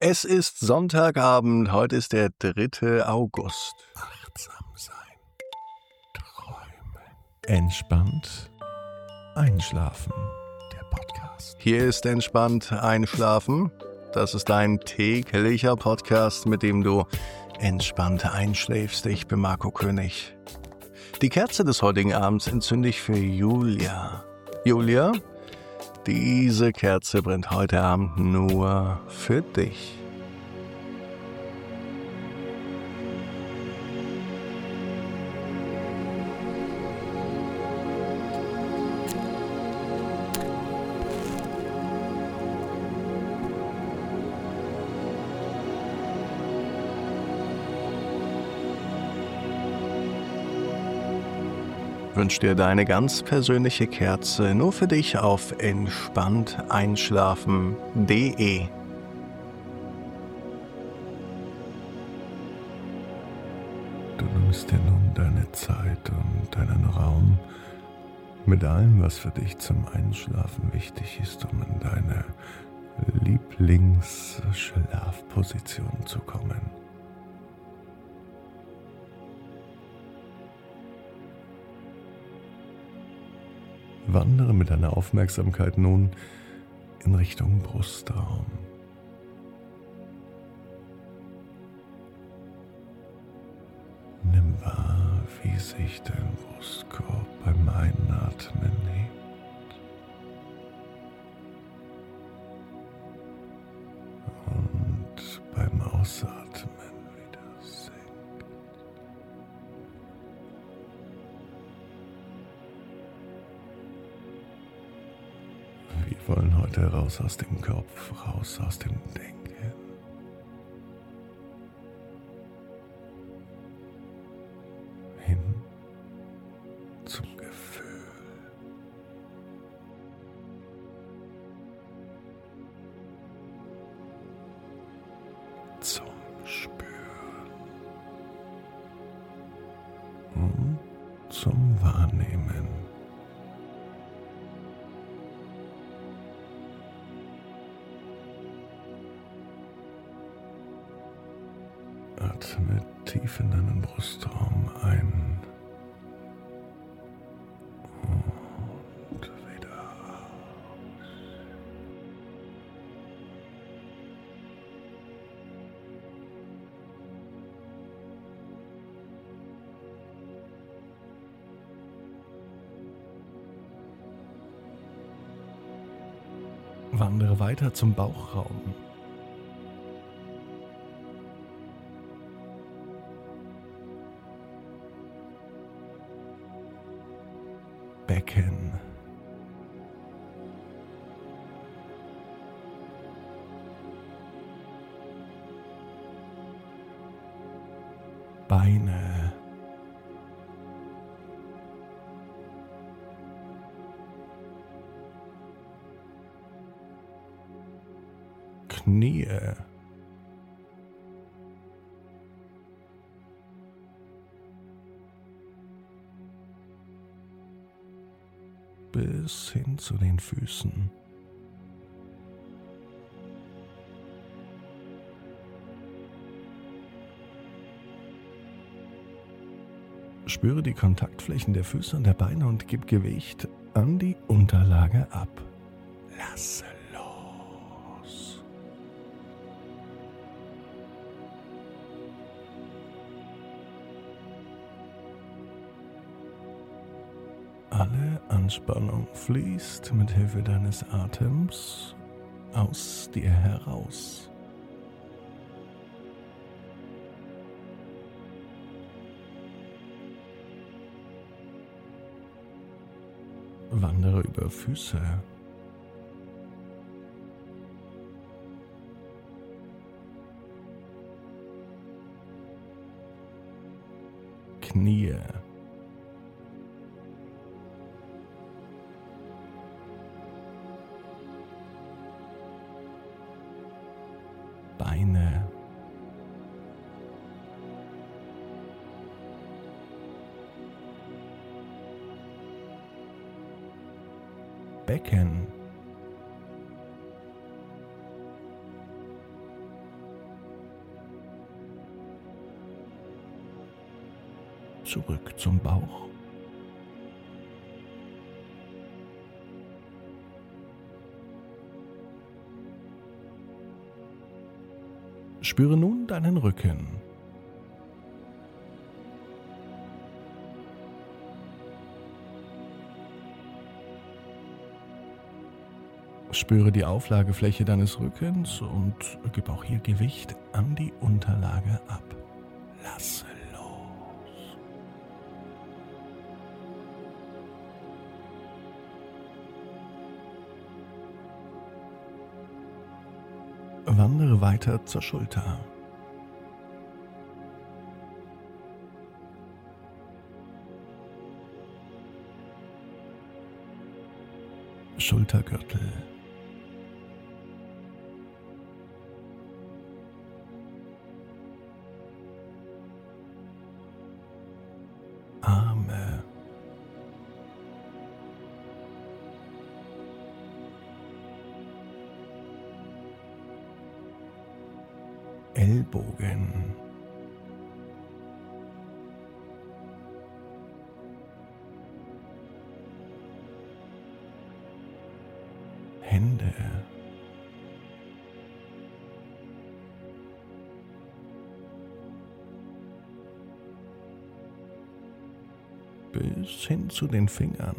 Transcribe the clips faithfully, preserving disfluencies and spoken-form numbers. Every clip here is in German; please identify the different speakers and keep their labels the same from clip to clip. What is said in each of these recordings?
Speaker 1: Es ist Sonntagabend, heute ist der dritte August.
Speaker 2: Achtsam sein, träumen, entspannt einschlafen. Der Podcast.
Speaker 1: Hier ist entspannt einschlafen. Das ist dein täglicher Podcast, mit dem du entspannt einschläfst. Ich bin Marco König. Die Kerze des heutigen Abends entzünde ich für Julia. Julia, diese Kerze brennt heute Abend nur für dich. Wünsch dir deine ganz persönliche Kerze nur für dich auf entspannt einschlafen punkt de.
Speaker 2: Du nimmst dir nun deine Zeit und deinen Raum mit allem, was für dich zum Einschlafen wichtig ist, um in deine Lieblingsschlafposition zu kommen. Wandere mit deiner Aufmerksamkeit nun in Richtung Brustraum. Nimm wahr, wie sich dein Brustkorb beim Einatmen hebt und beim Ausatmen wieder senkt. Wir wollen heute raus aus dem Kopf, raus aus dem Denken. Hin zum Gefühl. Zum Spüren. Und zum Wahrnehmen. Atme tief in deinen Brustraum ein und wieder aus.
Speaker 1: Wandere weiter zum Bauchraum. Becken. Beine. Knie. Bis hin zu den Füßen. Spüre die Kontaktflächen der Füße und der Beine und gib Gewicht an die Unterlage ab. Lasse los. Alle Anspannung fließt mit Hilfe deines Atems aus dir heraus. Wandere über Füße. Knie. Beine. Becken.
Speaker 2: zurück zum Bauch. Spüre nun deinen Rücken. Spüre die Auflagefläche deines Rückens und gib auch hier Gewicht an die Unterlage ab. Lasse los. Wandere weiter zur Schulter. Schultergürtel. Arme. Ellbogen. Hände. Bis hin zu den Fingern.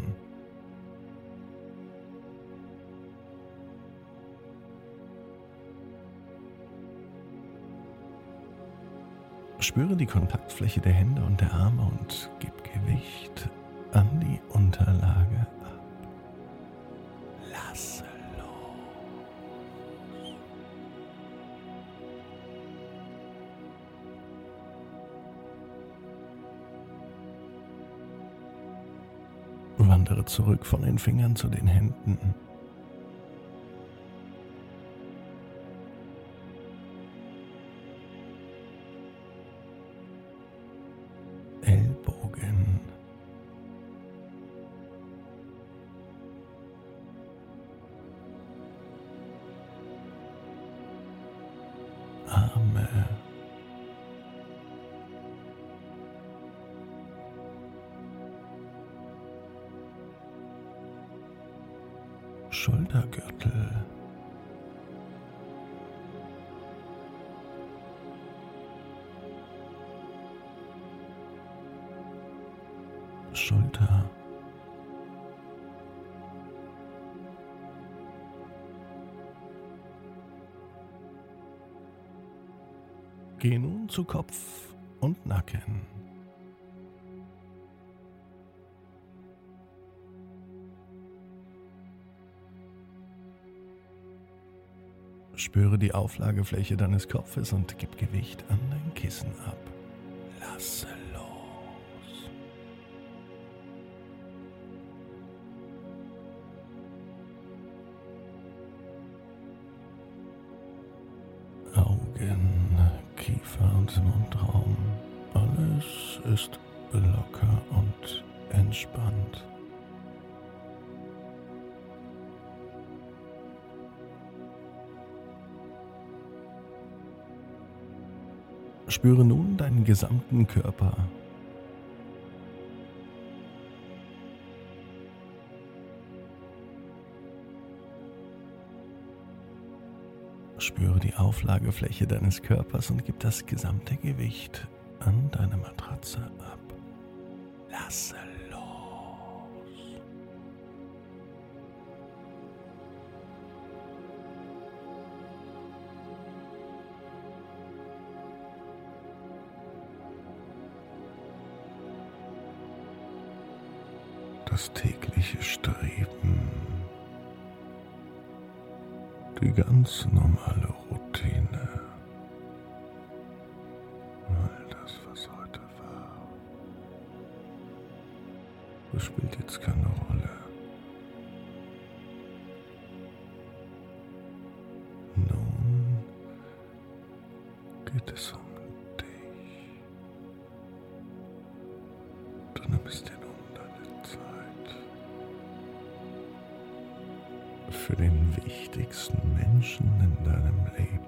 Speaker 2: Spüre die Kontaktfläche der Hände und der Arme und gib Gewicht an die Unterlage ab. Lasse los. Wandere zurück von den Fingern zu den Händen. Ellbogen. Arme. Schultergürtel. Schulter. Geh nun zu Kopf und Nacken. Spüre die Auflagefläche deines Kopfes und gib Gewicht an dein Kissen ab. Lasse los. Augen, Kiefer und Mundraum. Alles ist locker und entspannt. Spüre nun deinen gesamten Körper. Spüre die Auflagefläche deines Körpers und gib das gesamte Gewicht an deine Matratze ab. Lasse los. Das tägliche Streben, die ganz normale Routine, all das, was heute war, das spielt jetzt keine Rolle. Nun geht es um dich. Du nimmst dir nun deine Zeit für den wichtigsten Menschen in deinem Leben.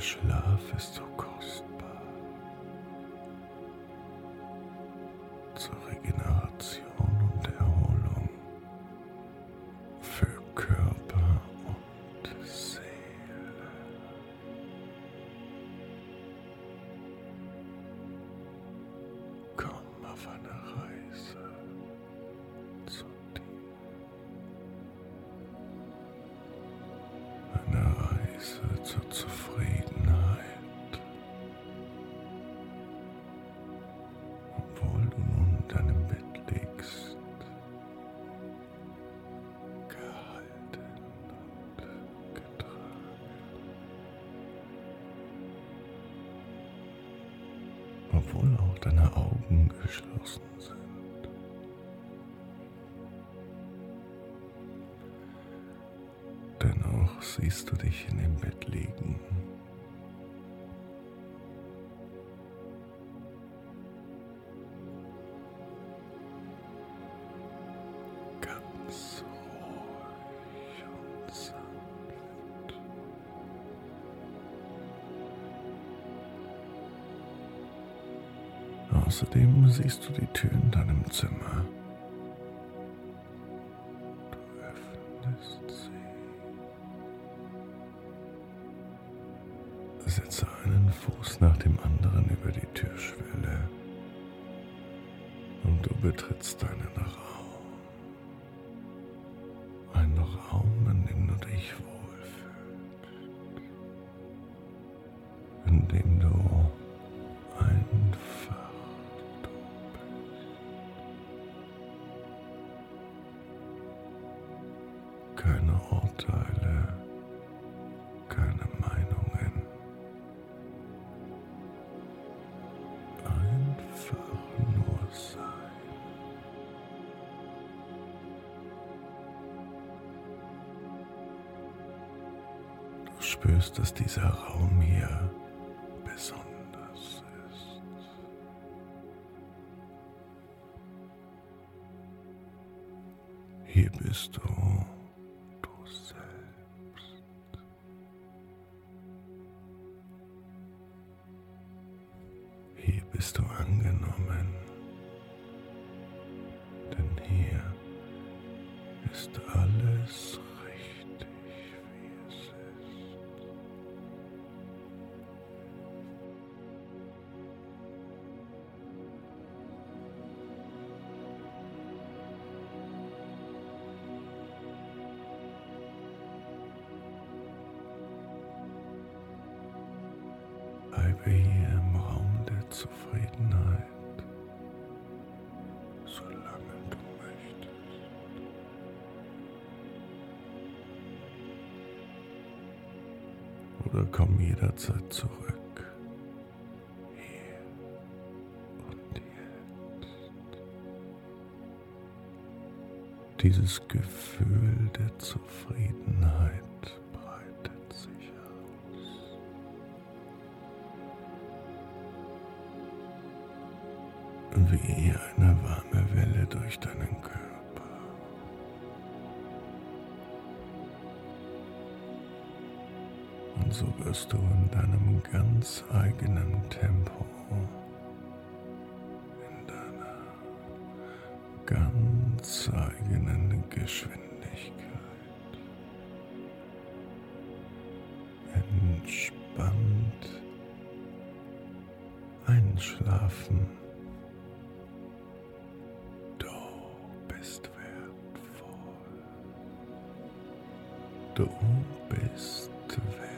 Speaker 2: Schlaf ist so kostbar. Zur Regeneration und Erholung für Körper und Seele. Komm auf eine Reise zu dir. Eine Reise zur Zufriedenheit. Obwohl du nun in deinem Bett liegst, gehalten und getragen. Obwohl auch deine Augen geschlossen sind. Dennoch siehst du dich in dem Bett liegen. Ganz ruhig und sanft. Außerdem siehst du die Tür in deinem Zimmer. Du öffnest sie. Setze einen Fuß nach dem anderen über die Türschwelle und du betrittst deinen Raum. Ein Raum, in dem du dich wohlfühlst, in dem du einfach du bist. Keine Urteile, keine Meinungen. Einfach nur sein. Du spürst, dass dieser Raum hier besonders ist. Hier bist du, du selbst. Hier bist du angenommen, denn hier ist alles richtig, wie es ist. Bleibe hier im Raum der Zufriedenheit, solange du möchtest. Oder komm jederzeit zurück, hier und jetzt. Dieses Gefühl der Zufriedenheit breitet sich aus. Wie eine warme Welle durch deinen Körper. Und so wirst du in deinem ganz eigenen Tempo, in deiner ganz eigenen Geschwindigkeit entspannt einschlafen. Du bist wertvoll. Du bist wertvoll.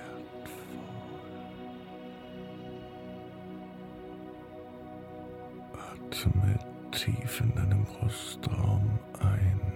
Speaker 2: Atme tief in deinem Brustraum ein